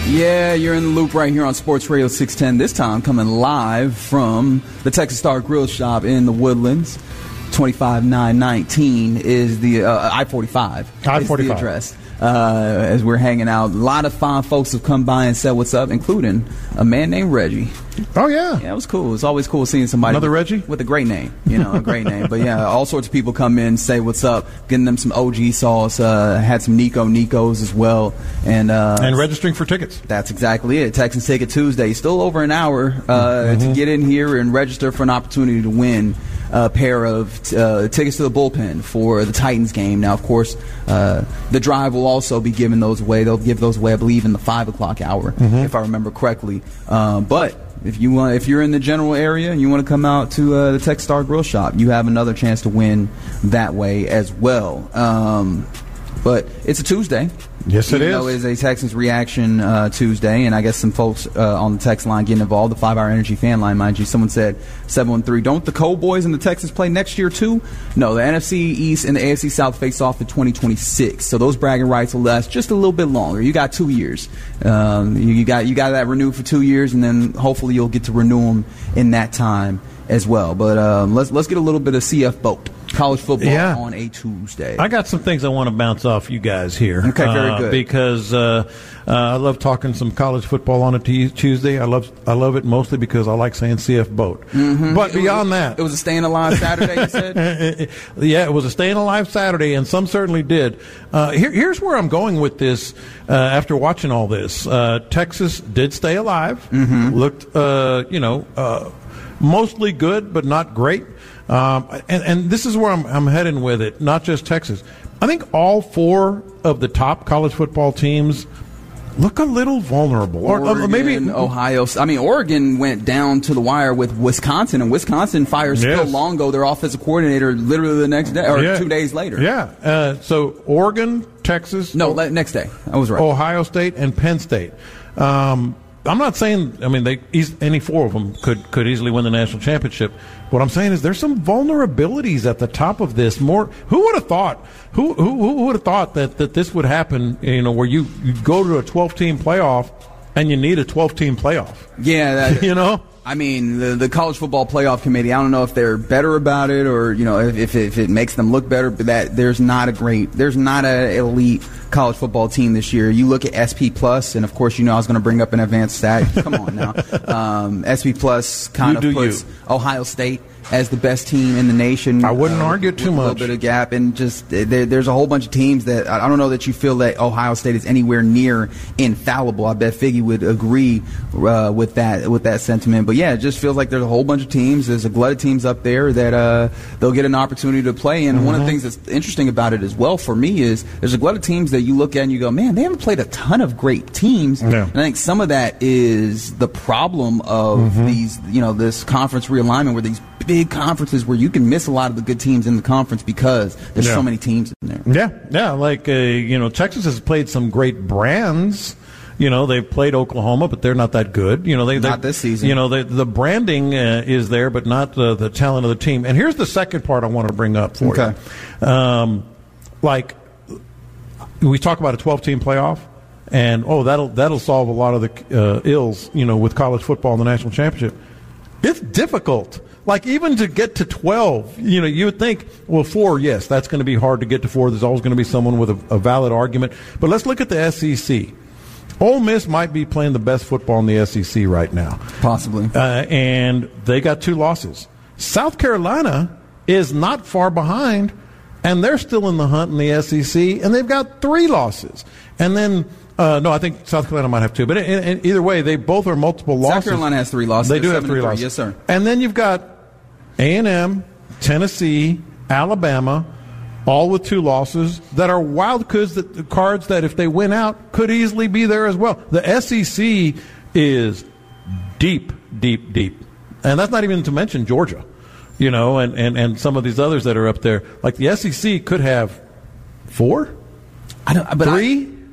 Yeah, you're in the loop right here on Sports Radio 610. This time coming live from the Texas Star Grill Shop in the Woodlands. 25919 is the I-45. Is the address. As we're hanging out, a lot of fine folks have come by and said what's up, including a man named Reggie. Oh, yeah. Yeah, it was cool. It's always cool seeing somebody. Another Reggie? With a great name, a great name. But, yeah, all sorts of people come in, say what's up, getting them some OG sauce, had some Nikos as well. And registering for tickets. That's exactly it. Texans Ticket Tuesday. Still over an hour to get in here and register for an opportunity to win a pair of tickets to the bullpen for the Titans game. Now, of course, the drive will also be giving those away. They'll give those away, I believe, in the 5 o'clock hour, if I remember correctly. But if you're in the general area and you want to come out to the Texas Star Grill Shop, you have another chance to win that way as well. But it's a Tuesday. Yes, it is. It is a Texans Reaction Tuesday, and I guess some folks on the text line getting involved. The 5 Hour Energy fan line, mind you. Someone said 713. Don't the Cowboys and the Texans play next year too? No, the NFC East and the AFC South face off in 2026. So those bragging rights will last just a little bit longer. You got 2 years. You got that renewed for 2 years, and then hopefully you'll get to renew them in that time as well. But let's get a little bit of CF Boat. College football on a Tuesday. I got some things I want to bounce off you guys here. Okay, very good. Because I love talking some college football on a Tuesday. I love it mostly because I like saying CF Boat. Mm-hmm. But beyond that, it was a Staying Alive Saturday. You said, yeah, it was a Staying Alive Saturday, and some certainly did. Here's where I'm going with this. After watching all this, Texas did stay alive. Mm-hmm. Looked, mostly good, but not great. And this is where I'm heading with it, not just Texas. I think all 4 of the top college football teams look a little vulnerable. Oregon, or maybe Ohio. I mean, Oregon went down to the wire with Wisconsin, and Wisconsin fires Phil Longo, their offensive coordinator, literally the next day or 2 days later. Yeah. So Oregon, Texas. No, next day. I was right. Ohio State and Penn State. I'm not saying, any 4 of them could easily win the national championship. What I'm saying is there's some vulnerabilities at the top of this. Who would have thought? Who would have thought that this would happen? Where you go to a 12-team playoff and you need a 12-team playoff. Yeah, I mean, the College Football Playoff Committee, I don't know if they're better about it or, if it makes them look better, but that there's not an elite college football team this year. You look at SP Plus, and of course, I was going to bring up an advanced stat. Come on now. SP Plus kind of puts Ohio State as the best team in the nation. I wouldn't argue too much. A little bit of gap, and just there's a whole bunch of teams that I don't know that you feel that Ohio State is anywhere near infallible. I bet Figgy would agree with that sentiment. But yeah, it just feels like there's a whole bunch of teams. There's a glut of teams up there that they'll get an opportunity to play. And one of the things that's interesting about it as well for me is there's a glut of teams that you look at and you go, man, they haven't played a ton of great teams. Yeah. And I think some of that is the problem of these, this conference realignment where these big conferences where you can miss a lot of the good teams in the conference because there's so many teams in there. Yeah. Like, Texas has played some great brands. They've played Oklahoma, but they're not that good. Not this season. The branding is there, but not the talent of the team. And here's the second part I want to bring up for you. We talk about a 12-team playoff, and that'll solve a lot of the ills, with college football in the national championship. It's difficult. Like, even to get to 12, you would think, 4, yes, that's going to be hard to get to 4. There's always going to be someone with a valid argument. But let's look at the SEC. Ole Miss might be playing the best football in the SEC right now. Possibly. And they got 2 losses. South Carolina is not far behind, and they're still in the hunt in the SEC, and they've got 3 losses. And then I think South Carolina might have 2. But in either way, they both are multiple losses. South Carolina has 3 losses. They do have 3 losses. Yes, sir. And then you've got A&M, Tennessee, Alabama, all with 2 losses that are wild cards that if they win out could easily be there as well. The SEC is deep, deep, deep. And that's not even to mention Georgia, and some of these others that are up there. Like the SEC could have 4? 3?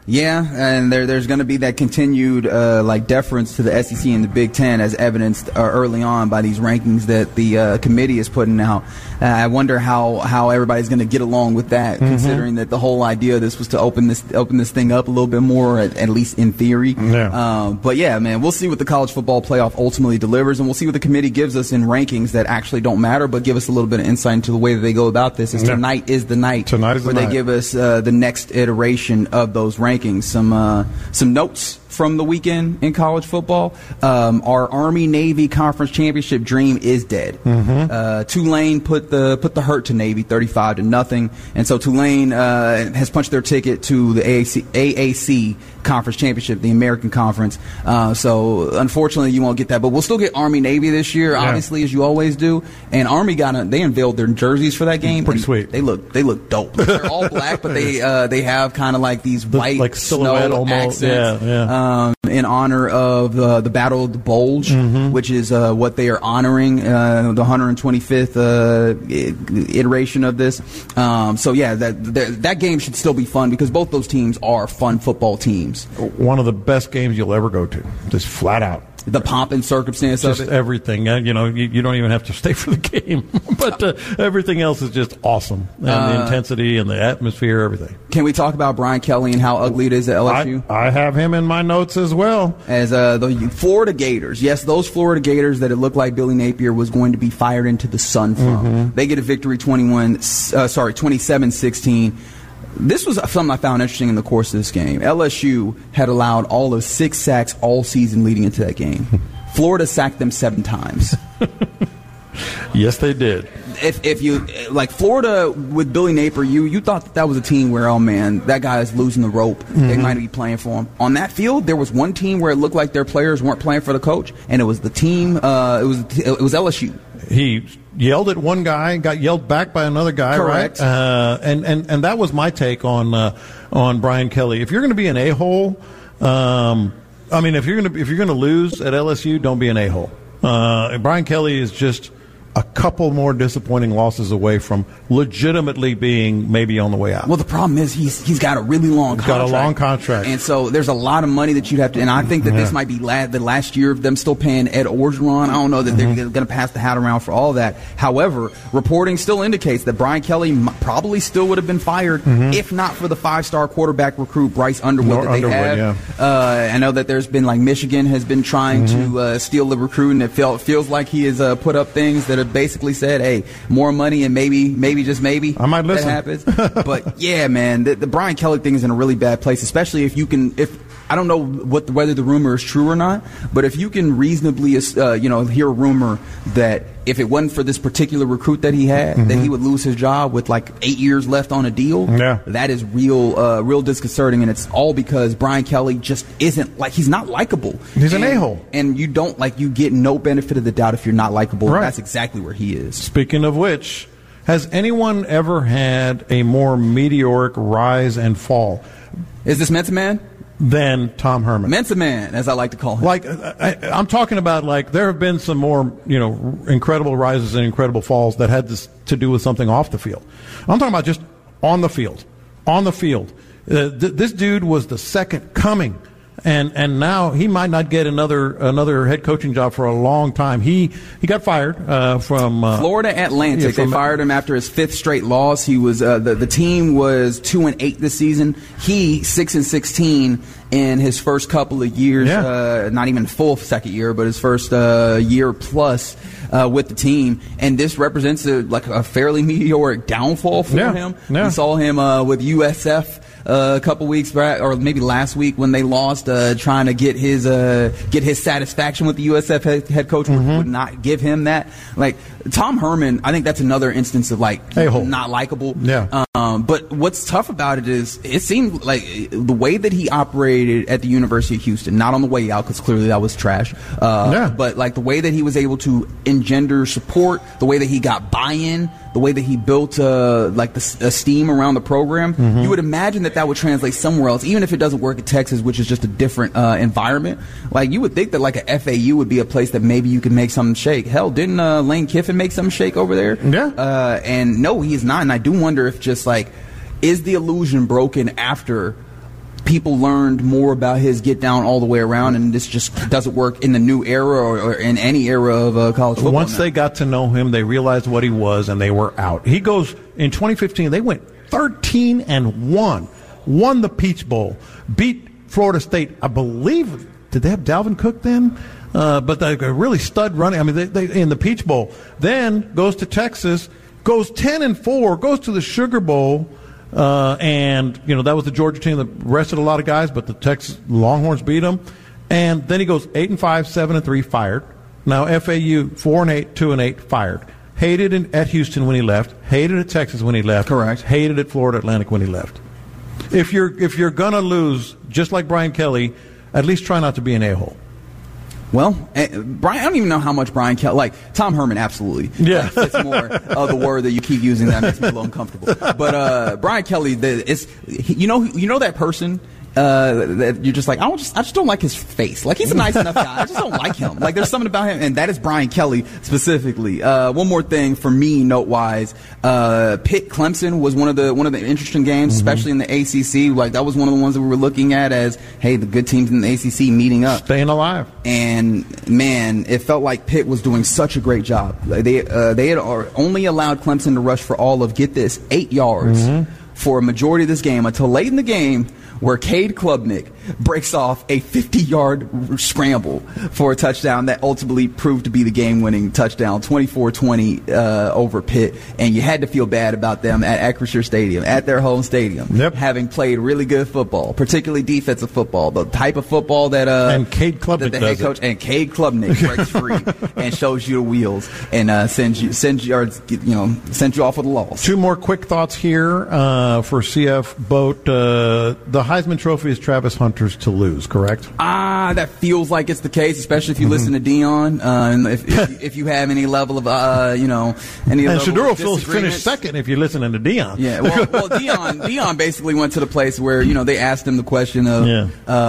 Yeah, and there's going to be that continued deference to the SEC and the Big Ten, as evidenced early on by these rankings that the committee is putting out. I wonder how everybody's going to get along with that, considering that the whole idea of this was to open this thing up a little bit more, at least in theory. Yeah. But yeah, man, we'll see what the college football playoff ultimately delivers, and we'll see what the committee gives us in rankings that actually don't matter, but give us a little bit of insight into the way that they go about this. Tonight is the night where they give us the next iteration of those rankings. Some notes from the weekend in college football. Our Army-Navy conference championship dream is dead. Tulane put the hurt to Navy 35-0, and so Tulane has punched their ticket to the AAC conference championship, the American Conference. So unfortunately, you won't get that, but we'll still get Army-Navy this year, obviously, as you always do. And Army they unveiled their jerseys for that game. Pretty sweet. They look dope. They're all black, but they have kind of like these white like silhouette snow almost. accents. In honor of the Battle of the Bulge, which is what they are honoring, the 125th iteration of this. So yeah, that game should still be fun because both those teams are fun football teams. One of the best games you'll ever go to, just flat out. The pomp and circumstance just of it. Everything. You don't even have to stay for the game, but everything else is just awesome. And the intensity and the atmosphere, everything. Can we talk about Brian Kelly and how ugly it is at LSU? I have him in my notes as well. As the Florida Gators. Yes, those Florida Gators that it looked like Billy Napier was going to be fired into the sun from. They get a victory 27-16. This was something I found interesting in the course of this game. LSU had allowed all of 6 sacks all season leading into that game. Florida sacked them 7 times. Yes, they did. If you like Florida with Billy Napier, you thought that was a team where, oh man, that guy is losing the rope. They might be playing for him. On that field, there was one team where it looked like their players weren't playing for the coach, and it was the team. It was LSU. He yelled at one guy, got yelled back by another guy. Correct. Right? And that was my take on Brian Kelly. If you're going to be an a-hole, if you're going to lose at LSU, don't be an a-hole. Brian Kelly is just a couple more disappointing losses away from legitimately being maybe on the way out. Well, the problem is he's got a really long contract. Got a long contract. And so there's a lot of money that you'd have to – and I think that this might be the last year of them still paying Ed Orgeron. I don't know that they're going to pass the hat around for all that. However, reporting still indicates that Brian Kelly probably still would have been fired if not for the 5-star quarterback recruit Bryce Underwood that they have. I know that there's been – like Michigan has been trying to steal the recruit, and it feels like he has put up things that have basically said, hey, more money and maybe just maybe I might listen. That happens. But yeah, man, the Brian Kelly thing is in a really bad place, especially if I don't know whether the rumor is true or not, but if you can reasonably hear a rumor that if it wasn't for this particular recruit that he had, that he would lose his job with like 8 years left on a deal. Yeah. That is real disconcerting, and it's all because Brian Kelly just isn't he's not likable. He's an a-hole. And you you get no benefit of the doubt if you're not likable. Right. That's exactly where he is. Speaking of which, has anyone ever had a more meteoric rise and fall? Is this Mensa Man? Than Tom Herman. Mensa Man, as I like to call him. I'm talking about there have been some more, incredible rises and incredible falls that had to do with something off the field. I'm talking about just on the field. On the field. This dude was the second coming. And now he might not get another head coaching job for a long time. He got fired from Florida Atlantic. They fired him after his 5th straight loss. He was the team was 2-8 this season. He 6-16 in his first couple of years. Yeah. Not even full second year, but his first year plus with the team. And this represents a fairly meteoric downfall for him. Yeah. We saw him with USF. A couple weeks back, or maybe last week, when they lost, trying to get his satisfaction with the USF head coach would not give him that. Like Tom Herman, I think that's another instance of not likable. Yeah. But what's tough about it is it seemed like the way that he operated at the University of Houston, not on the way out because clearly that was trash. But the way that he was able to engender support, the way that he got buy-in, the way that he built the esteem around the program, you would imagine that would translate somewhere else, even if it doesn't work at Texas, which is just a different environment. You would think that a FAU would be a place that maybe you could make something shake. Hell, didn't Lane Kiffin make something shake over there? Yeah. And no, he is not. And I do wonder if just is the illusion broken after people learned more about his get down all the way around, and this just doesn't work in the new era or in any era of college football. Once they got to know him, they realized what he was, and they were out. He goes in 2015. They went 13-1, won the Peach Bowl, beat Florida State. I believe, did they have Dalvin Cook then? But they really stud running. I mean, they in the Peach Bowl. Then goes to Texas, goes 10-4, goes to the Sugar Bowl. And, that was the Georgia team that rested a lot of guys, but the Texas Longhorns beat them. And then he goes 8-5, 7-3, fired. Now FAU 4-8, 2-8, fired. Hated at Houston when he left. Hated at Texas when he left. Correct. Hated at Florida Atlantic when he left. If you're gonna lose, just like Brian Kelly, at least try not to be an a-hole. Well, Brian, I don't even know how much Brian Kelly, like Tom Herman, absolutely. Yeah. It's more of the word that you keep using that makes me a little uncomfortable. But Brian Kelly, you know that person that you're just like, I just don't like his face. Like, he's a nice enough guy. I just don't like him. Like, there's something about him, and that is Brian Kelly specifically. One more thing for me, note-wise, Pitt Clemson was one of the interesting games, especially in the ACC. Like, that was one of the ones that we were looking at as, hey, the good teams in the ACC meeting up, staying alive. And man, it felt like Pitt was doing such a great job. They had only allowed Clemson to rush for all of, get this, 8 yards for a majority of this game until late in the game, where Cade Klubnik breaks off a 50-yard scramble for a touchdown that ultimately proved to be the game-winning touchdown, 24-20 over Pitt. And you had to feel bad about them at Acrisure Stadium, at their home stadium, having played really good football, particularly defensive football, the type of football that and Cade Klubnik the head coach and Cade Klubnik breaks free and shows you the wheels and sends you off with a loss. Two more quick thoughts here for CF Boat. The Heisman Trophy is Travis Hunter's to lose, correct? That feels like it's the case, especially if you listen to Dion, and if you have any level of any. And Shaduro finished second if you're listening to Dion. Yeah, well, Dion basically went to the place where they asked him the question of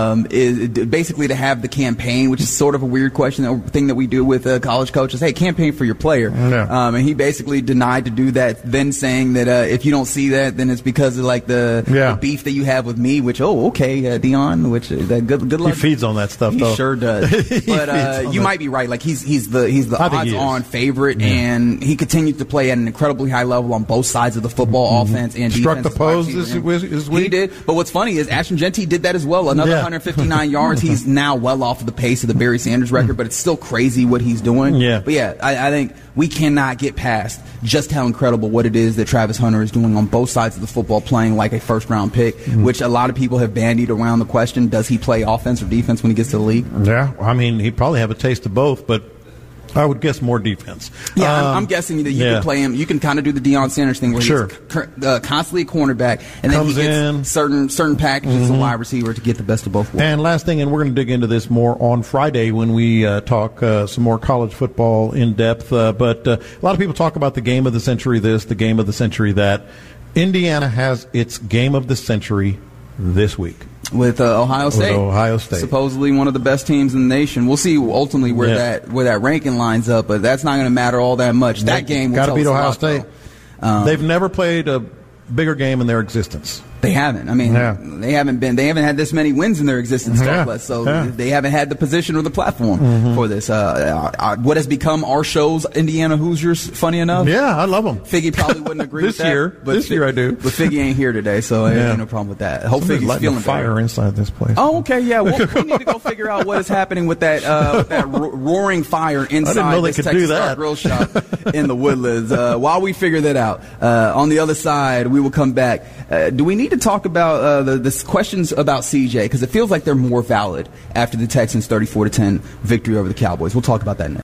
is basically to have the campaign, which is sort of a weird question, a thing that we do with college coaches. Hey, campaign for your player, and he basically denied to do that. Then saying that if you don't see that, then it's because of like the beef that you have with me. Which Dion, which good luck. He feeds on that stuff. He sure does. But you might be right. Like he's the odds-on favorite, and he continues to play at an incredibly high level on both sides of the football, offense and defense. Struck the pose this week. He did. But what's funny is Ashton Genty did that as well. Another 159 yards. He's now well off of the pace of the Barry Sanders record, but it's still crazy what he's doing. Yeah. But I think we cannot get past just how incredible what it is that Travis Hunter is doing on both sides of the football, playing like a first-round pick, which a lot of people have bandied around the question, does he play offense or defense when he gets to the league? Yeah, I mean, he'd probably have a taste of both, but I would guess more defense. Yeah, I'm guessing that you can play him. You can kind of do the Deion Sanders thing where he's constantly a cornerback, and then he gets certain packages as a wide receiver to get the best of both worlds. And last thing, and we're going to dig into this more on Friday when we talk some more college football in depth, but a lot of people talk about the game of the century this, the game of the century that. Indiana has its game of the century this week. With Ohio State. Supposedly one of the best teams in the nation. We'll see ultimately where that ranking lines up, but that's not going to matter all that much. That game will got to beat Ohio us a lot, State. They've never played a bigger game in their existence. They haven't. I mean, they haven't had this many wins in their existence, so they haven't had the position or the platform for this. What has become our show's Indiana Hoosiers, funny enough. Yeah, I love them. Figgy probably wouldn't agree with that. This year I do. But Figgy ain't here today, so ain't no problem with that. Hope Figgy's feeling fire better. inside this place. Oh, okay, yeah. We need to go figure out what is happening with that roaring fire inside this Texas Star Grill Shop in the Woodlands. While we figure that out, on the other side, we will come back. Do we need to talk about the questions about CJ? Because it feels like they're more valid after the Texans' 34-10 victory over the Cowboys. We'll talk about that next.